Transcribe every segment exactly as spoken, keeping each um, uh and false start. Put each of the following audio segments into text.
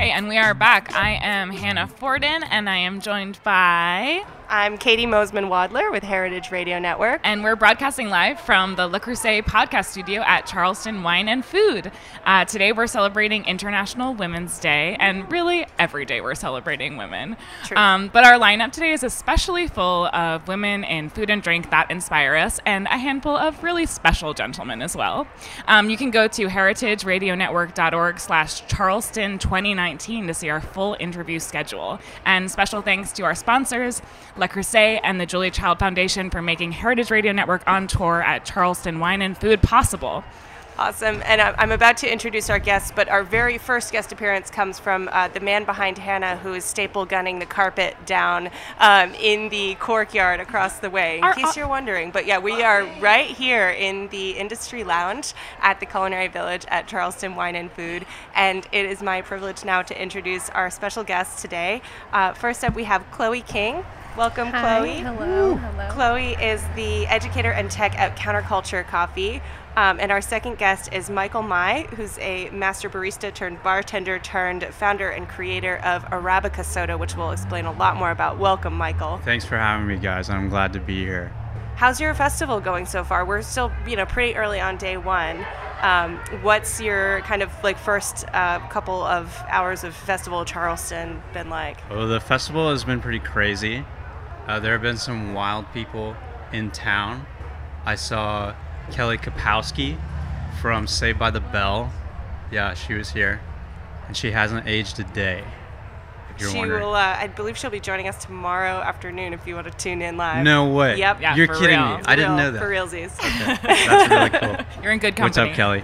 Hey, and we are back. I am Hannah Forden, and I am joined by... I'm Katie Mosman-Wadler with Heritage Radio Network. And we're broadcasting live from the Le Creuset podcast studio at Charleston Wine and Food. Uh, today we're celebrating International Women's Day, and really every day we're celebrating women. True. Um, but our lineup today is especially full of women in food and drink that inspire us, and a handful of really special gentlemen as well. Um, you can go to heritageradionetwork.org slash Charleston 2019 to see our full interview schedule. And special thanks to our sponsors, Le Creuset and the Julia Child Foundation, for making Heritage Radio Network on tour at Charleston Wine and Food possible. Awesome. And I'm about to introduce our guests, but our very first guest appearance comes from uh, the man behind Hannah, who is staple gunning the carpet down um, in the courtyard across the way, in Our, case uh, you're wondering. But yeah, we are right here in the Industry Lounge at the Culinary Village at Charleston Wine and Food. And it is my privilege now to introduce our special guests today. Uh, first up, we have Chloe King. Welcome, Hi. Chloe. Hello. Hello. Chloe is the educator and tech at Counterculture Coffee. Um, and our second guest is Michael Mai, who's a master barista turned bartender turned founder and creator of Arabica Soda, which we'll explain a lot more about. Welcome, Michael. Thanks for having me, guys. I'm glad to be here. How's your festival going so far? We're still, you know, pretty early on day one. Um, what's your kind of like first uh, couple of hours of Festival Charleston been like? Well, the festival has been pretty crazy. Uh, there have been some wild people in town. I saw Kelly Kapowski from Saved by the Bell. Yeah, she was here. And she hasn't aged a day, if you're She wondering. will, uh, I believe she'll be joining us tomorrow afternoon if you want to tune in live. No way. Yep. Yeah, You're for kidding real. me. I didn't Real, know that. For realsies. Okay. That's really cool. You're in good What's company. up, Kelly?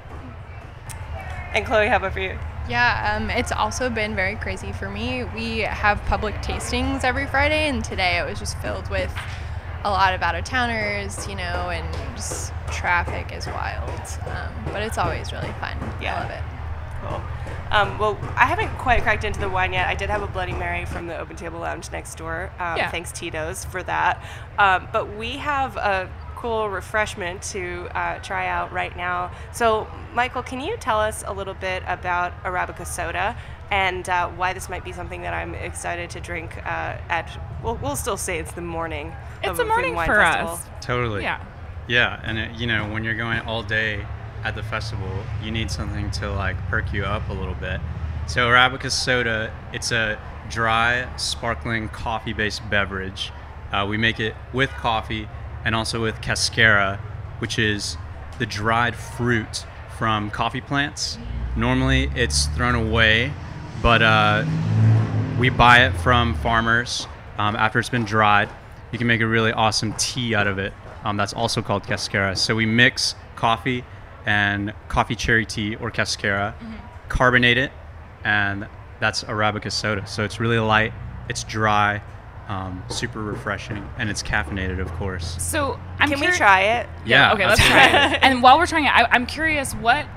And Chloe, how about for you? Yeah, um, it's also been very crazy for me. We have public tastings every Friday, and today it was just filled with a lot of out-of-towners, you know, and just traffic is wild. Um, but it's always really fun. Yeah. I love it. Cool. Um, well, I haven't quite cracked into the wine yet. I did have a Bloody Mary from the Open Table Lounge next door. Um, Yeah. Thanks, Tito's, for that. Um, but we have a cool refreshment to uh, try out right now. So, Michael, can you tell us a little bit about Arabica Soda and uh, why this might be something that I'm excited to drink uh, at, we'll, we'll still say it's the morning It's of a a Food morning and Wine for Festival. us. Totally. Yeah. Yeah, and it, you know, when you're going all day at the festival, you need something to like perk you up a little bit. So Arabica Soda, it's a dry, sparkling coffee-based beverage. Uh, we make it with coffee and also with cascara, which is the dried fruit from coffee plants. Normally, it's thrown away, but uh, we buy it from farmers um, after it's been dried. You can make a really awesome tea out of it. Um, that's also called cascara. So we mix coffee and coffee cherry tea or cascara, mm-hmm. carbonate it, and that's Arabica Soda. So it's really light, it's dry, um, super refreshing, and it's caffeinated, of course. So I'm Can curi- we try it? Yeah. Okay, let's try it. And while we're trying it, I, I'm curious, what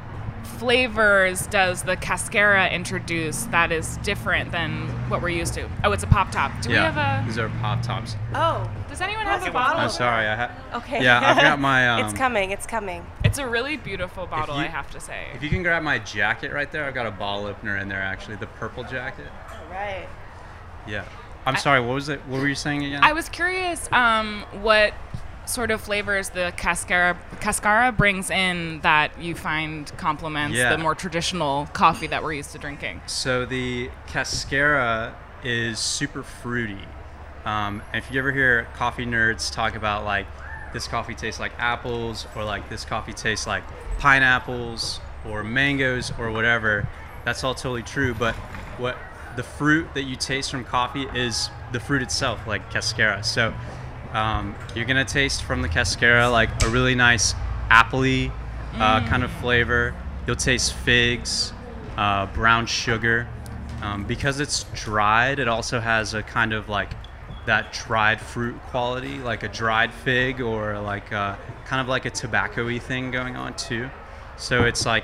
flavors does the cascara introduce that is different than what we're used to? Oh, it's a pop top. Do yeah, we have a? these are pop tops. Oh, Does anyone That's have a a bottle? I'm sorry, I ha- okay. Yeah, I've got my. Um, it's coming, it's coming. It's a really beautiful bottle, you- I have to say. If you can grab my jacket right there, I've got a bottle opener in there actually, the purple jacket. All right. Yeah. I'm I- sorry, what was it? What were you saying again? I was curious um, what sort of flavors the cascara cascara brings in that you find complements Yeah. the more traditional coffee that we're used to drinking. So the cascara is super fruity. Um, and if you ever hear coffee nerds talk about like this coffee tastes like apples, or like this coffee tastes like pineapples or mangoes or whatever, that's all totally true. But what the fruit that you taste from coffee is the fruit itself, like cascara. So um, you're gonna taste from the cascara like a really nice appley uh, kind of flavor. You'll taste figs, uh, brown sugar. Um, because it's dried, it also has a kind of like that dried fruit quality, like a dried fig, or like a, kind of like a tobacco-y thing going on too. So it's like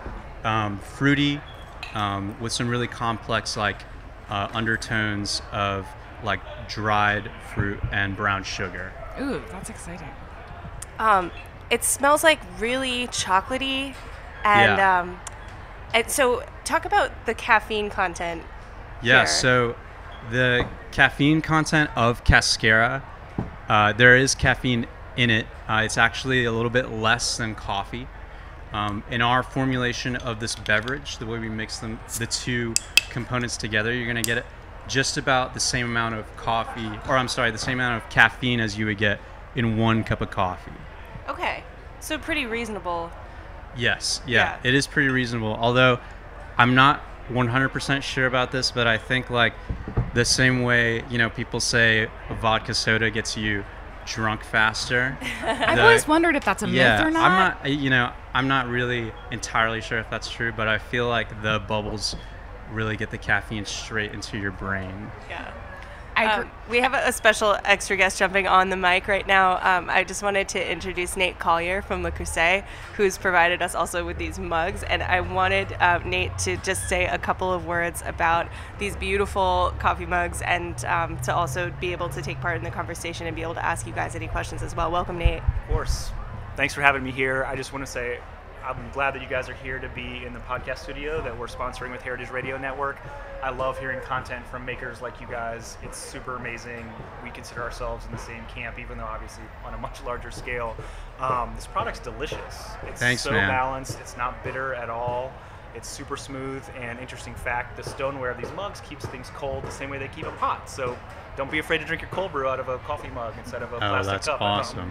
um, fruity um, with some really complex like uh, undertones of like dried fruit and brown sugar. Ooh, that's exciting. Um, it smells like really chocolatey, and Yeah. um, And so talk about the caffeine content. Yeah, here. so the caffeine content of Cascara, uh, there is caffeine in it. Uh, it's actually a little bit less than coffee. Um, in our formulation of this beverage, the way we mix them, the two components together, you're going to get just about the same amount of coffee, or I'm sorry, the same amount of caffeine as you would get in one cup of coffee. Okay, so pretty reasonable. Yes, yeah, Yeah. it is pretty reasonable. Although I'm not one hundred percent sure about this, but I think like the same way, you know, people say a vodka soda gets you drunk faster. I've the- always wondered if that's a yeah, myth or not. I'm not, you know, I'm not really entirely sure if that's true, but I feel like the bubbles really get the caffeine straight into your brain. Yeah. I gr- Um, we have a, a special extra guest jumping on the mic right now. Um, I just wanted to introduce Nate Collier from Le Creuset, who's provided us also with these mugs. And I wanted uh, Nate to just say a couple of words about these beautiful coffee mugs and um, to also be able to take part in the conversation and be able to ask you guys any questions as well. Welcome, Nate. Of course. Thanks for having me here. I just want to say I'm glad that you guys are here to be in the podcast studio that we're sponsoring with Heritage Radio Network. I love hearing content from makers like you guys. It's super amazing. We consider ourselves in the same camp, even though obviously on a much larger scale. Um, this product's delicious. It's Thanks, so man. balanced. It's not bitter at all. It's super smooth. And interesting fact, the stoneware of these mugs keeps things cold the same way they keep them hot. So don't be afraid to drink your cold brew out of a coffee mug instead of a Oh, plastic that's cup. at awesome. home.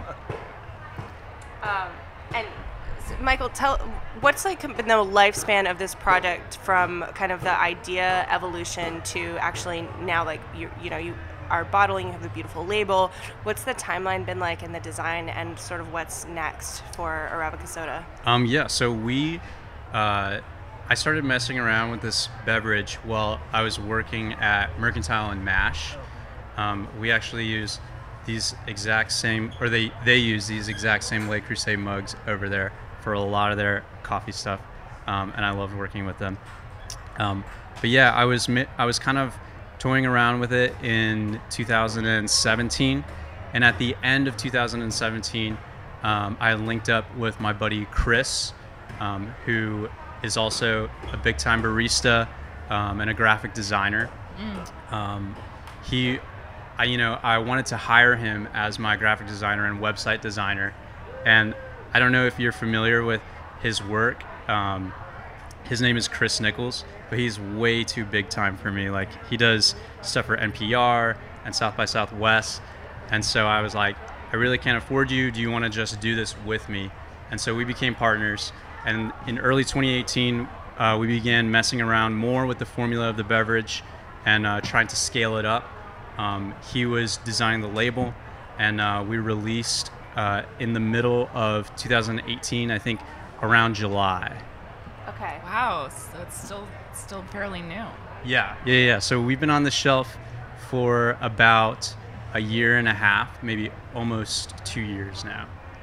Um, and s- Michael, tell what's like the lifespan of this project from kind of the idea evolution to actually now, like you you know you are bottling, you have the beautiful label. What's the timeline been like in the design, and sort of what's next for Arabica Soda? Um, yeah, so we, uh, I started messing around with this beverage while I was working at Mercantile and MASH. Um, we actually use these exact same, or they, they use these exact same Le Creuset mugs over there for a lot of their coffee stuff, um, and I loved working with them. Um, but yeah, I was mi- I was kind of toying around with it in two thousand seventeen, and at the end of two thousand seventeen, um, I linked up with my buddy Chris, um, who is also a big-time barista um, and a graphic designer. Um, he, I, you know, I wanted to hire him as my graphic designer and website designer, and I don't know if you're familiar with his work. Um, his name is Chris Nichols, but he's way too big time for me. Like, he does stuff for N P R and South by Southwest, and so I was like, I really can't afford you. Do you want to just do this with me? And so we became partners. And in early twenty eighteen, uh, we began messing around more with the formula of the beverage and uh, trying to scale it up. Um, he was designing the label, and uh, we released uh, in the middle of two thousand eighteen, I think around July. Okay. Wow, so it's still still fairly new. Yeah, yeah, yeah. So we've been on the shelf for about a year and a half, maybe almost two years now.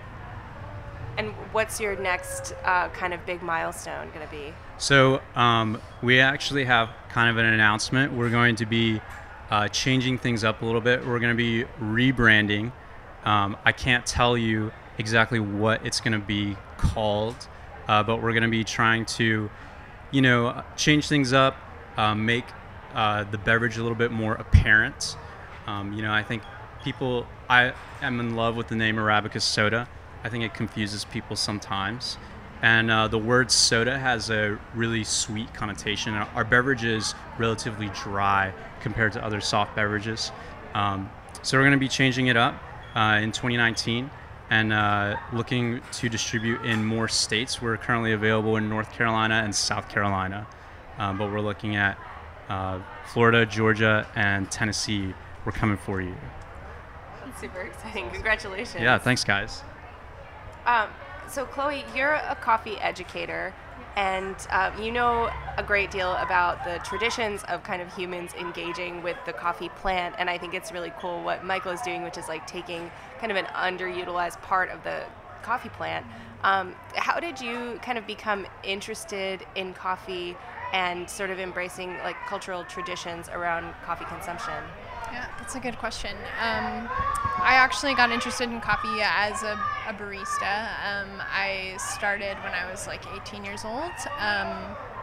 And what's your next uh, kind of big milestone going to be? So um, we actually have kind of an announcement. We're going to be uh, changing things up a little bit. We're going to be rebranding. Um, I can't tell you exactly what it's going to be called, uh, but we're going to be trying to, you know, change things up, uh, make uh, the beverage a little bit more apparent. Um, you know, I think people, I am in love with the name Arabica Soda. I think it confuses people sometimes. And uh, the word soda has a really sweet connotation. Our beverage is relatively dry compared to other soft beverages. Um, so we're going to be changing it up uh, in twenty nineteen and uh, looking to distribute in more states. We're currently available in North Carolina and South Carolina, um, but we're looking at uh, Florida, Georgia, and Tennessee. We're coming for you. That's super exciting. Congratulations. Yeah, thanks, guys. Um, so, Chloe, you're a coffee educator, and um, you know a great deal about the traditions of kind of humans engaging with the coffee plant, and I think it's really cool what Michael is doing, which is like taking kind of an underutilized part of the coffee plant. Um, how did you kind of become interested in coffee and sort of embracing like cultural traditions around coffee consumption? Yeah, that's a good question. Um, I actually got interested in coffee as a, a barista. Um, I started when I was like eighteen years old. Um,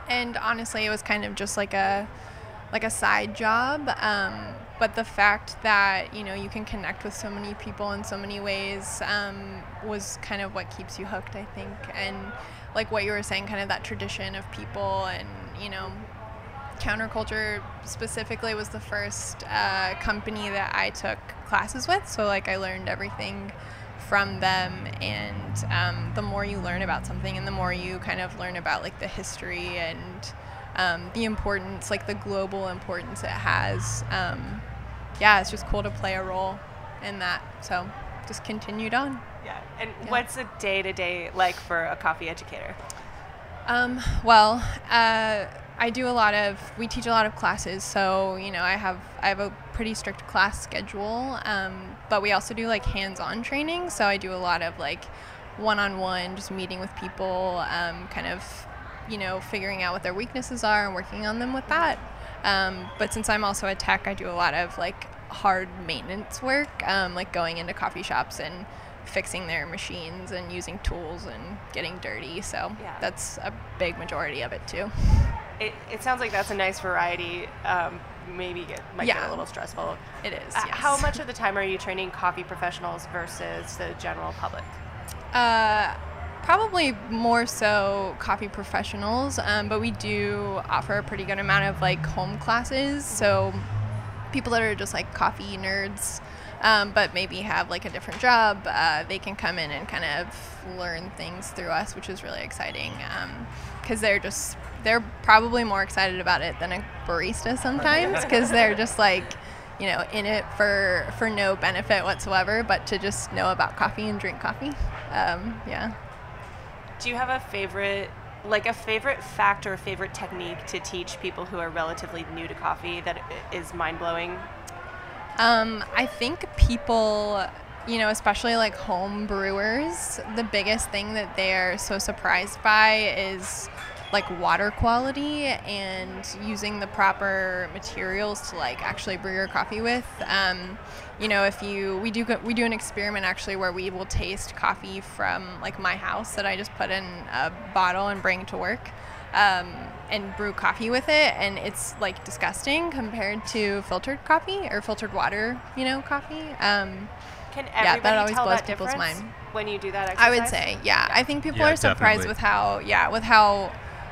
And honestly, it was kind of just like a like a side job. Um, but the fact that, you know, you can connect with so many people in so many ways um, was kind of what keeps you hooked, I think. And like what you were saying, kind of that tradition of people, and, you know, Counterculture specifically was the first uh, company that I took classes with. So like I learned everything from them, and um, the more you learn about something and the more you kind of learn about like the history and um, the importance, like the global importance it has, um, yeah, it's just cool to play a role in that. So just continued on. Yeah. And Yeah. what's a day-to-day like for a coffee educator? Um, well, uh, I do a lot of, we teach a lot of classes, so, you know, I have, I have a pretty strict class schedule, um, but we also do like hands-on training, so I do a lot of like one-on-one, just meeting with people, um, kind of, you know, figuring out what their weaknesses are and working on them with that. Um, but since I'm also a tech, I do a lot of like hard maintenance work, um, like going into coffee shops and fixing their machines and using tools and getting dirty. So Yeah. that's a big majority of it too. It, it sounds like that's a nice variety. Um, maybe it might get Yeah. a little stressful. It is. Uh, Yes. How much of the time are you training coffee professionals versus the general public? Uh, probably more so coffee professionals, um, but we do offer a pretty good amount of like home classes. So people that are just like coffee nerds, um, but maybe have like a different job, uh, they can come in and kind of learn things through us, which is really exciting, because they're just, they're probably more excited about it than a barista sometimes, because they're just like, you know, in it for, for no benefit whatsoever, but to just know about coffee and drink coffee. Um, yeah. Do you have a favorite, like a favorite fact or a favorite technique to teach people who are relatively new to coffee that i- is mind-blowing? Um, I think people, you know, especially like home brewers, the biggest thing that they're so surprised by is like water quality and using the proper materials to like actually brew your coffee with. Um, you know, if you, we do, go- we do an experiment actually where we will taste coffee from like my house that I just put in a bottle and bring to work. Um, and brew coffee with it, and it's like disgusting compared to filtered coffee or filtered water, you know, coffee. Um, Can that everybody always tell blows that people's difference mind. when you do that exercise? I would say, yeah. I think people Yeah, are surprised definitely. with how, yeah, with how,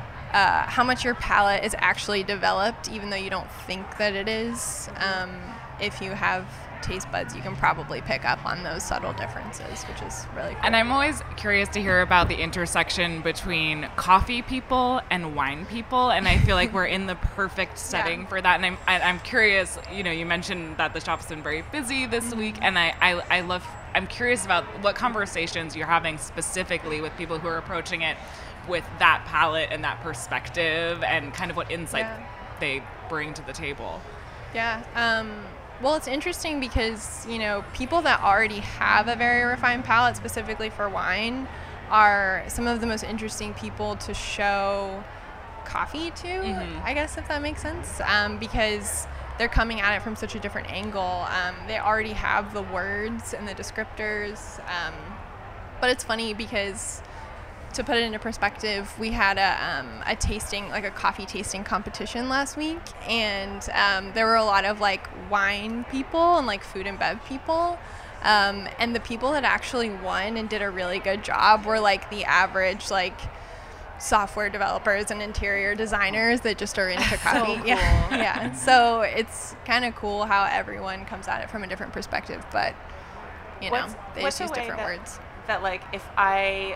uh, how much your palate is actually developed, even though you don't think that it is. Um, if you have taste buds, you can probably pick up on those subtle differences, which is really cool. And I'm always curious to hear about the intersection between coffee people and wine people, and I feel like we're in the perfect setting Yeah. for that. And I'm I, I'm curious. You know, you mentioned that the shop's been very busy this Mm-hmm. week, and I, I I love. I'm curious about what conversations you're having specifically with people who are approaching it with that palate and that perspective, and kind of what insight Yeah. they bring to the table. Yeah. Um, well, it's interesting because, you know, people that already have a very refined palate, specifically for wine, are some of the most interesting people to show coffee to, Mhm. I guess, if that makes sense, um, because they're coming at it from such a different angle. Um, they already have the words and the descriptors, um, but it's funny because, to put it into perspective, we had a, um, a tasting, like a coffee tasting competition last week, and um, there were a lot of like wine people and like food and bev people, um, and the people that actually won and did a really good job were like the average like software developers and interior designers that just are into coffee. cool. Yeah, yeah. So it's kind of cool how everyone comes at it from a different perspective, but you know, What's- they what's just use a way different that- words. That like if I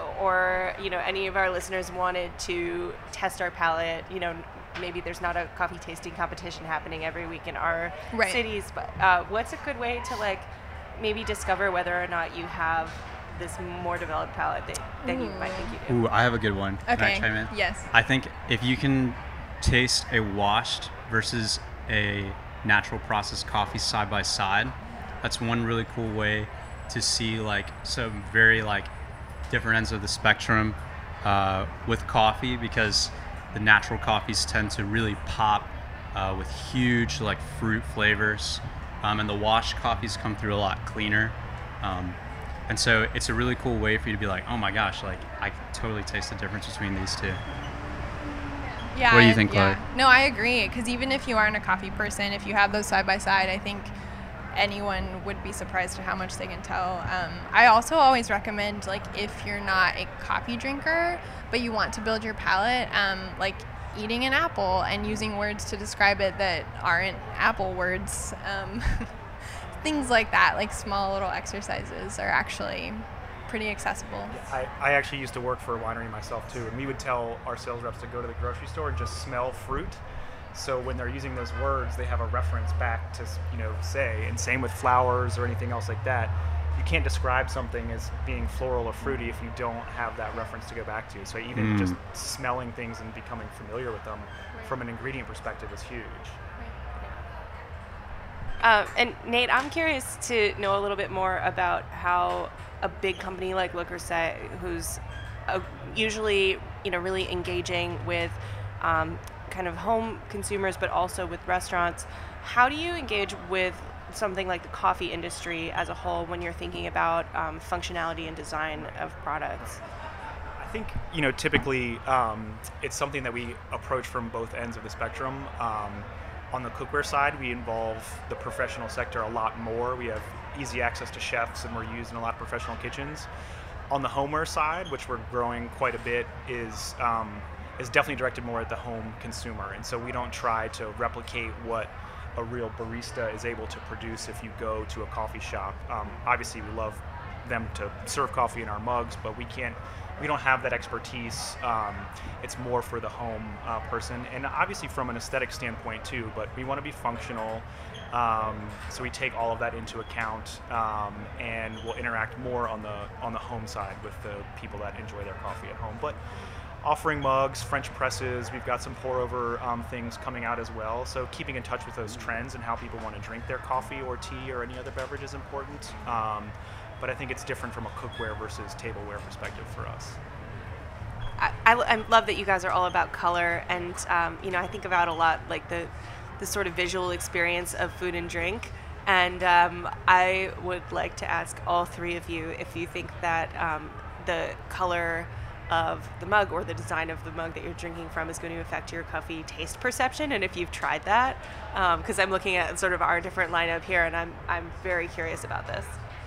or you know any of our listeners wanted to test our palate, you know maybe there's not a coffee tasting competition happening every week in our Right. cities, but uh, what's a good way to like maybe discover whether or not you have this more developed palate that, than you might think you do? Ooh, I have a good one. Can I Okay. chime in? Yes. I think if you can taste a washed versus a natural processed coffee side by side, that's one really cool way to see like some very like different ends of the spectrum uh, with coffee, because the natural coffees tend to really pop uh, with huge like fruit flavors, um, and the washed coffees come through a lot cleaner. Um, and so it's a really cool way for you to be like, oh my gosh, like I can totally taste the difference between these two. Yeah. What do you think, yeah. Chloe? No, I agree. Because even if you aren't a coffee person, if you have those side by side, I think anyone would be surprised at how much they can tell. Um, I also always recommend, like, if you're not a coffee drinker, but you want to build your palate, um, like eating an apple and using words to describe it that aren't apple words. Um, things like that, like small little exercises, are actually pretty accessible. I, I actually used to work for a winery myself too, and we would tell our sales reps to go to the grocery store and just smell fruit. So when they're using those words, they have a reference back to, you know, say. And same with flowers or anything else like that. You can't describe something as being floral or fruity if you don't have that reference to go back to. So even Mm. just smelling things and becoming familiar with them from an ingredient perspective is huge. Uh, and Nate, I'm curious to know a little bit more about how a big company like Le Creuset, who's uh, usually, you know, really engaging with um, kind of home consumers, but also with restaurants, how do you engage with something like the coffee industry as a whole when you're thinking about um, functionality and design of products? I think, you know, typically um, it's something that we approach from both ends of the spectrum. Um, on the cookware side, we involve the professional sector a lot more. We have easy access to chefs, and we're used in a lot of professional kitchens. On the homeware side, which we're growing quite a bit, is um, is definitely directed more at the home consumer. And so we don't try to replicate what a real barista is able to produce if you go to a coffee shop. Um, obviously, we love them to serve coffee in our mugs, but we can't, we don't have that expertise. Um, it's more for the home uh, person, and obviously from an aesthetic standpoint too, but we want to be functional. Um, so we take all of that into account, um, and we'll interact more on the on the home side with the people that enjoy their coffee at home. But offering mugs, French presses, we've got some pour over um, things coming out as well. So keeping in touch with those trends and how people want to drink their coffee or tea or any other beverage is important. Um, but I think it's different from a cookware versus tableware perspective for us. I, I, I love that you guys are all about color, and um, you know, I think about a lot like the the sort of visual experience of food and drink. And um, I would like to ask all three of you if you think that um, the color of the mug or the design of the mug that you're drinking from is going to affect your coffee taste perception, and if you've tried that, because um, I'm looking at sort of our different lineup here, and I'm I'm very curious about this.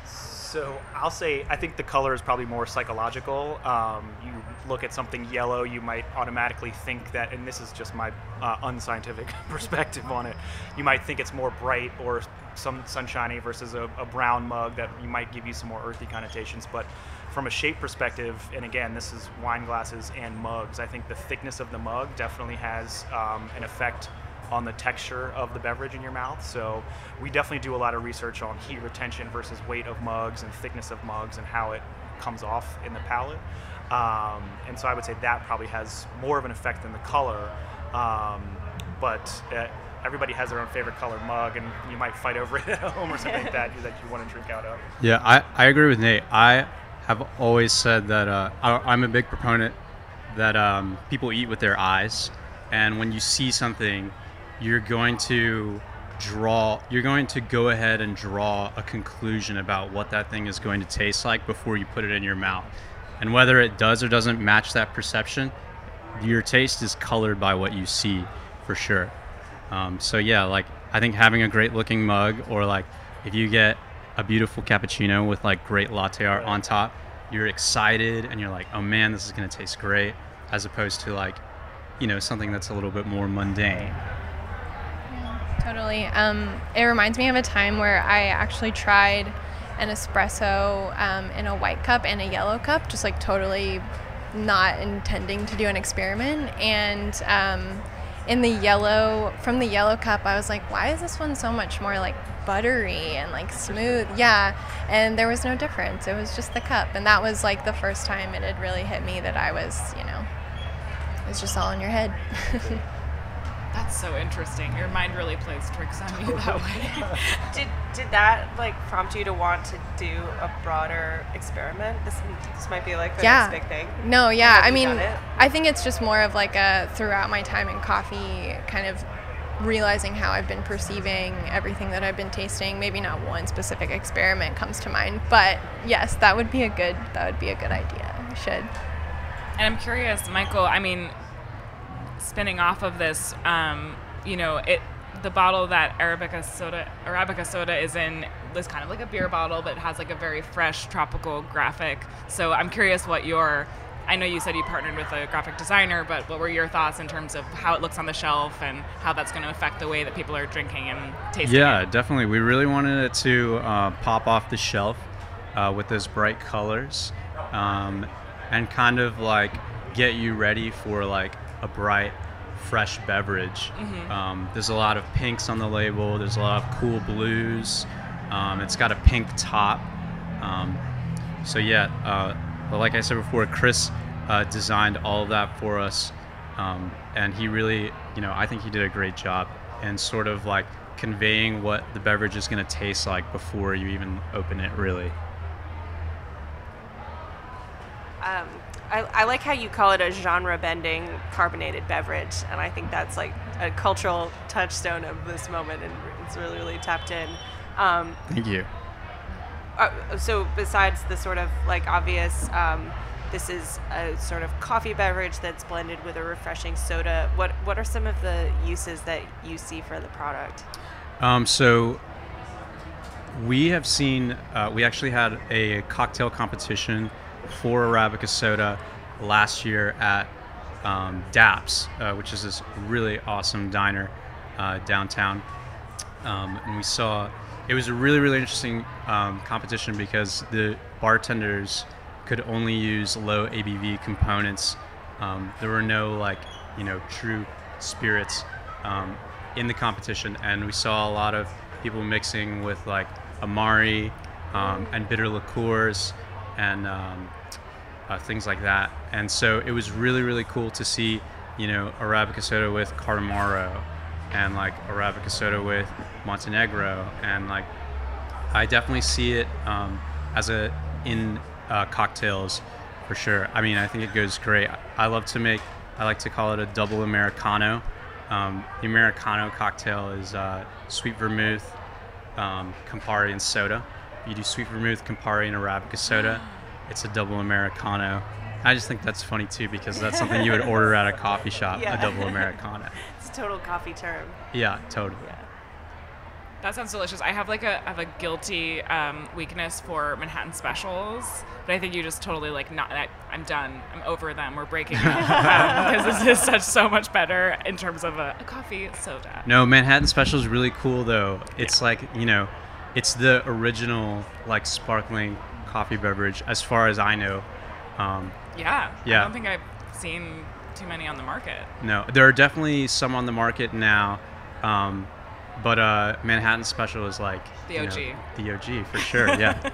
So I'll say I think the color is probably more psychological. Um, you look at something yellow, you might automatically think that, and this is just my uh, unscientific perspective on it, you might think it's more bright or some sunshiny versus a, a brown mug that you might give you some more earthy connotations. But from a shape perspective, and again, this is wine glasses and mugs, I think the thickness of the mug definitely has um, an effect on the texture of the beverage in your mouth. So we definitely do a lot of research on heat retention versus weight of mugs and thickness of mugs and how it comes off in the palate. Um, and so I would say that probably has more of an effect than the color. Um, but uh, everybody has their own favorite color mug, and you might fight over it at home or something like that that you want to drink out of. Yeah, I, I agree with Nate. I have always said that uh, I, I'm a big proponent that um, people eat with their eyes. And when you see something, you're going to draw, you're going to go ahead and draw a conclusion about what that thing is going to taste like before you put it in your mouth. And whether it does or doesn't match that perception, your taste is colored by what you see for sure. Um, so yeah, like I think having a great looking mug, or like if you get a beautiful cappuccino with like great latte art on top, you're excited and you're like, oh man, this is going to taste great, as opposed to like, you know, something that's a little bit more mundane. Totally. Um, it reminds me of a time where I actually tried an espresso um, in a white cup and a yellow cup, just like totally not intending to do an experiment. And um, in the yellow, from the yellow cup, I was like, why is this one so much more like buttery and like smooth? Yeah. And there was no difference. It was just the cup. And that was like the first time it had really hit me that I was, you know, it was just all in your head. That's so interesting. Your mind really plays tricks on you that way. Did did that like prompt you to want to do a broader experiment? This this might be like the Yeah. next big thing. No, yeah. Have I you mean, done it? I think it's just more of like a throughout my time in coffee, kind of realizing how I've been perceiving everything that I've been tasting. Maybe not one specific experiment comes to mind, but yes, that would be a good that would be a good idea. We should. And I'm curious, Michael, I mean, spinning off of this, um, you know, it the bottle that Arabica soda Arabica soda is in is kind of like a beer bottle, but it has like a very fresh tropical graphic. So I'm curious what your I know you said you partnered with a graphic designer, but what were your thoughts in terms of how it looks on the shelf and how that's going to affect the way that people are drinking and tasting Yeah, it? definitely. We really wanted it to uh, pop off the shelf uh, with those bright colors um, and kind of like get you ready for like a bright, fresh beverage. Mm-hmm. Um, there's a lot of pinks on the label. There's a lot of cool blues. Um, it's got a pink top. Um, so yeah, uh, but like I said before, Chris uh, designed all of that for us, um, and he really, you know, I think he did a great job in sort of like conveying what the beverage is going to taste like before you even open it, really. Um, I, I like how you call it a genre-bending carbonated beverage, and I think that's like a cultural touchstone of this moment, and it's really, really tapped in. Um, Thank you. Uh, so besides the sort of like obvious, um, this is a sort of coffee beverage that's blended with a refreshing soda. What what are some of the uses that you see for the product? Um, so we have seen, uh, we actually had a cocktail competition for Arabica soda last year at um, Daps, uh, which is this really awesome diner uh, downtown. Um, and we saw, it was a really, really interesting um, competition because the bartenders could only use low A B V components. Um, there were no like, you know, true spirits um, in the competition. And we saw a lot of people mixing with like Amari um, and bitter liqueurs and um, uh, things like that. And so it was really, really cool to see, you know, Arabica soda with Cardamaro and like Arabica soda with Montenegro, and like I definitely see it um, as a in uh, cocktails for sure. I mean, I think it goes great. I love to make, I like to call it a double Americano. Um, the Americano cocktail is uh, sweet vermouth, um, Campari, and soda. You do sweet vermouth, Campari, and Arabica soda. It's a double Americano. I just think that's funny too because that's something you would order at a coffee shop, Yeah. a double Americano. It's a total coffee term. Yeah, totally. Yeah. That sounds delicious. I have like a I have a guilty um, weakness for Manhattan specials, but I think you just totally like not. I, I'm done. I'm over them. We're breaking up um, because this is such so much better in terms of a, a coffee soda. No, Manhattan Special is really cool though. It's like, you know, it's the original like sparkling coffee beverage as far as I know. Um, Yeah. Yeah. I don't think I've seen too many on the market. no, there are definitely some on the market now, um, but uh, Manhattan Special is like The you O know, G. the O G for sure. Yeah.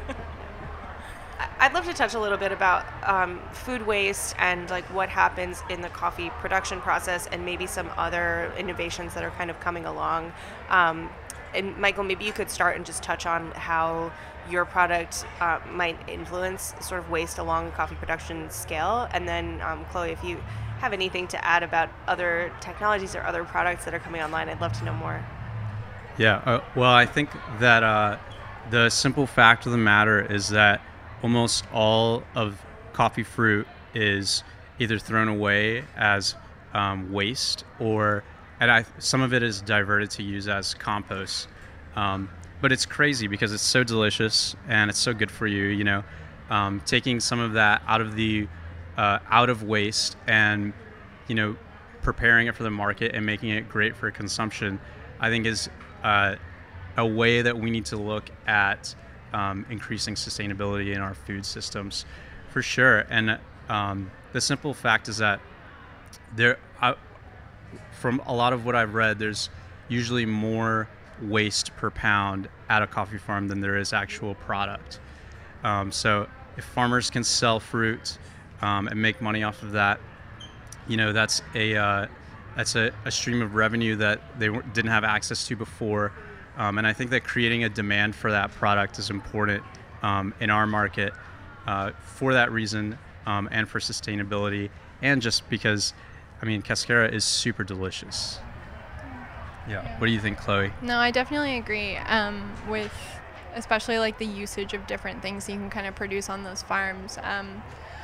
I- I'd love to touch a little bit about um, food waste and like what happens in the coffee production process, and maybe some other innovations that are kind of coming along. Um, and Michael, maybe you could start and just touch on how your product uh, might influence sort of waste along the coffee production scale. And then um, Chloe, if you have anything to add about other technologies or other products that are coming online, I'd love to know more. Yeah, uh, well, I think that uh, the simple fact of the matter is that almost all of coffee fruit is either thrown away as um, waste, or and I, some of it is diverted to use as compost. Um, but it's crazy because it's so delicious and it's so good for you. You know, um, taking some of that out of the uh, out of waste and you know preparing it for the market and making it great for consumption, I think is uh, a way that we need to look at um, increasing sustainability in our food systems, for sure. And um, the simple fact is that there, I, from a lot of what I've read, there's usually more waste per pound at a coffee farm than there is actual product. Um, so if farmers can sell fruit um, and make money off of that, you know, that's a uh, that's a, a stream of revenue that they w- didn't have access to before. Um, and I think that creating a demand for that product is important um, in our market uh, for that reason, um, and for sustainability, and just because, I mean, cascara is super delicious. Yeah. What do you think, Chloe? No, I definitely agree um, with especially like the usage of different things you can kind of produce on those farms. Um,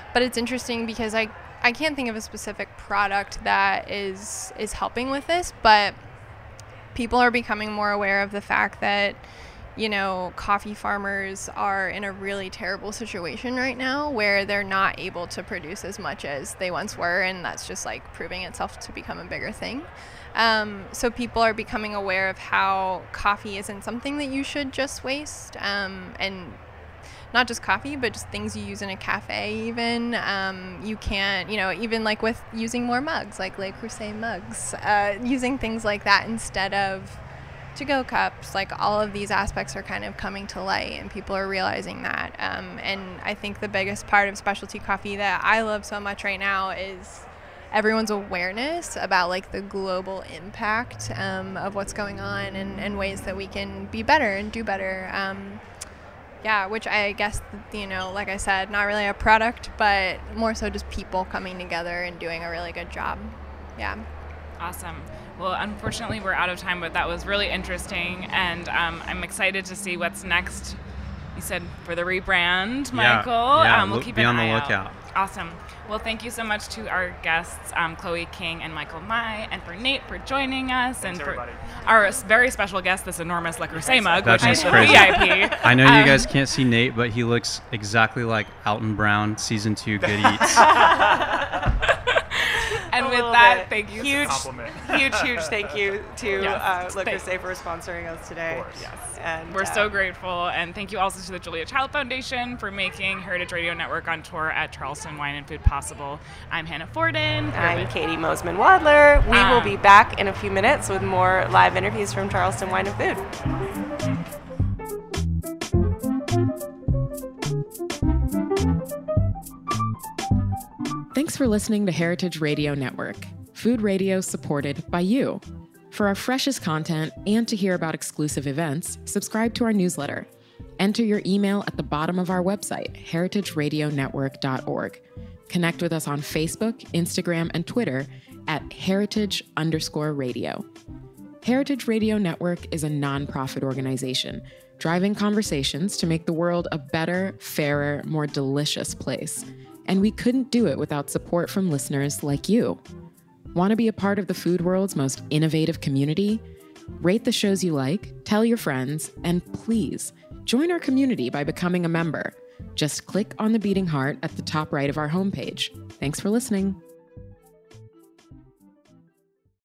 but it's interesting because I, I can't think of a specific product that is is helping with this, but people are becoming more aware of the fact that, you know, coffee farmers are in a really terrible situation right now where they're not able to produce as much as they once were, and that's just like proving itself to become a bigger thing. Um, so people are becoming aware of how coffee isn't something that you should just waste, um, and not just coffee, but just things you use in a cafe even. Um, you can't, you know, even like with using more mugs, like Le Creuset mugs, uh, using things like that instead of to-go cups. Like all of these aspects are kind of coming to light, and people are realizing that. Um, and I think the biggest part of specialty coffee that I love so much right now is everyone's awareness about like the global impact um, of what's going on, and, and ways that we can be better and do better. Um, yeah, which I guess, you know, like I said, not really a product, but more so just people coming together and doing a really good job. Yeah. Awesome. Well, unfortunately, we're out of time, but that was really interesting, and um, I'm excited to see what's next. You said for the rebrand, Michael. Yeah, yeah, um, we'll look, keep be an on the eye lookout. Out. Awesome. Well, thank you so much to our guests, um, Chloe King and Michael Mai, and for Nate for joining us, Thanks, and for everybody. our very special guest, this enormous Le Creuset mug, That's which is just the crazy. V I P. I know you Um, guys can't see Nate, but he looks exactly like Alton Brown, season two Good Eats. And A with little that, bit. thank you. Huge, Compliment. huge, huge thank you to Yes. uh, Le Thank- Creuset for sponsoring us today. Of course. Yes. And, We're uh, so grateful, and thank you also to the Julia Child Foundation for making Heritage Radio Network on tour at Charleston Wine and Food possible. I'm Hannah Forden. I'm Katie Mosman-Wadler. We will Um, be back in a few minutes with more live interviews from Charleston Wine and Food. Thanks for listening to Heritage Radio Network, food radio supported by you. For our freshest content and to hear about exclusive events, subscribe to our newsletter. Enter your email at the bottom of our website, heritage radio network dot org. Connect with us on Facebook, Instagram, and Twitter at heritage underscore radio. Heritage Radio Network is a nonprofit organization driving conversations to make the world a better, fairer, more delicious place. And we couldn't do it without support from listeners like you. Want to be a part of the food world's most innovative community? Rate the shows you like, tell your friends, and please join our community by becoming a member. Just click on the beating heart at the top right of our homepage. Thanks for listening.